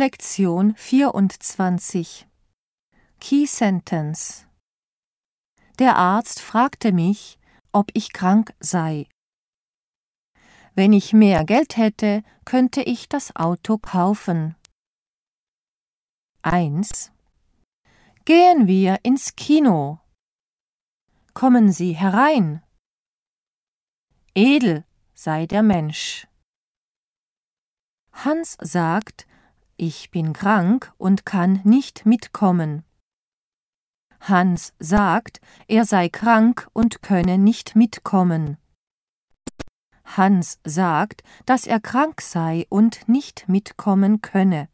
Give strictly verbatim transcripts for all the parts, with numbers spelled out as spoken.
Lektion vierundzwanzig. Key Sentence. Der Arzt fragte mich, ob ich krank sei. Wenn ich mehr Geld hätte, könnte ich das Auto kaufen. eins. Gehen wir ins Kino. Kommen Sie herein. Edel sei der Mensch. Hans sagt, ich bin krank und kann nicht mitkommen. Hans sagt, er sei krank und könne nicht mitkommen. Hans sagt, dass er krank sei und nicht mitkommen könne.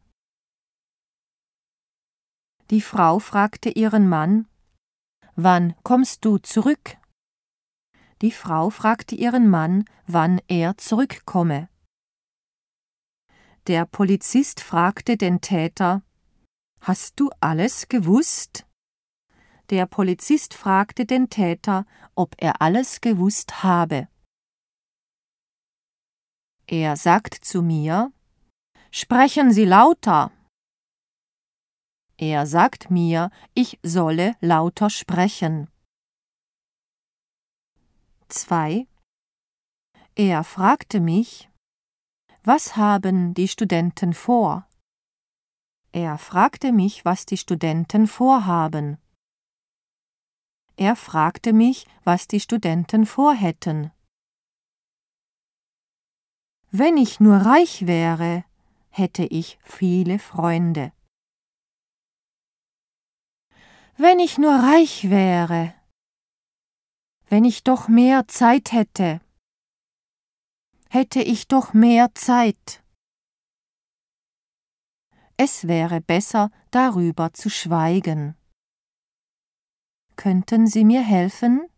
Die Frau fragte ihren Mann, »Wann kommst du zurück?« Die Frau fragte ihren Mann, wann er zurückkomme. Der Polizist fragte den Täter, »Hast du alles gewusst?« Der Polizist fragte den Täter, ob er alles gewusst habe. Er sagt zu mir, »Sprechen Sie lauter!« Er sagt mir, ich solle lauter sprechen. zwei. Er fragte mich, was haben die Studenten vor? Er fragte mich, was die Studenten vorhaben. Er fragte mich, was die Studenten vorhätten. Wenn ich nur reich wäre, hätte ich viele Freunde. Wenn ich nur reich wäre, wenn ich doch mehr Zeit hätte, hätte ich doch mehr Zeit. Es wäre besser, darüber zu schweigen. Könnten Sie mir helfen?